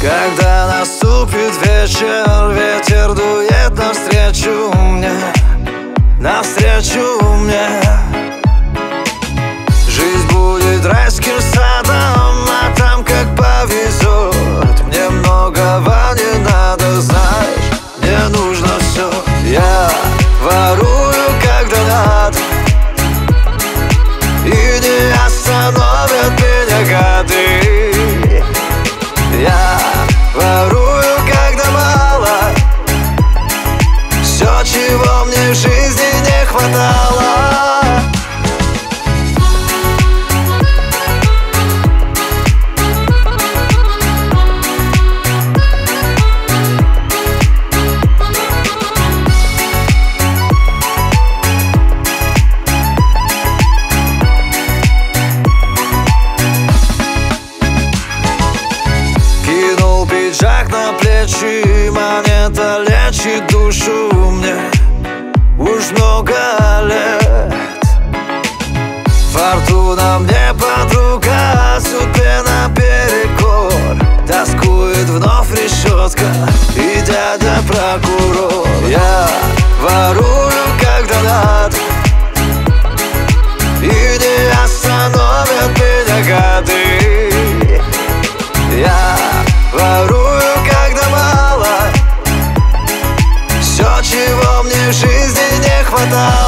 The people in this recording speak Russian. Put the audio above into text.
Когда наступит вечер, ветер дует навстречу мне, навстречу мне. Жизнь будет райским садом, а там как повезет. Мне многого не надо, знаешь, мне нужно все. Я ворую, когда надо, и не остановят меня годы. Я ворую, когда мало, все, чего мне в жизни не хватало. Пиджак на плечи, монета лечит душу мне уж много лет. Фортуна мне подруга, судьбе наперекор. Тоскует вновь решетка и дядя прокурор. Я ворую, когда надо, и не остановят меня годы. Я ворую, когда мало, все, чего мне в жизни не хватало.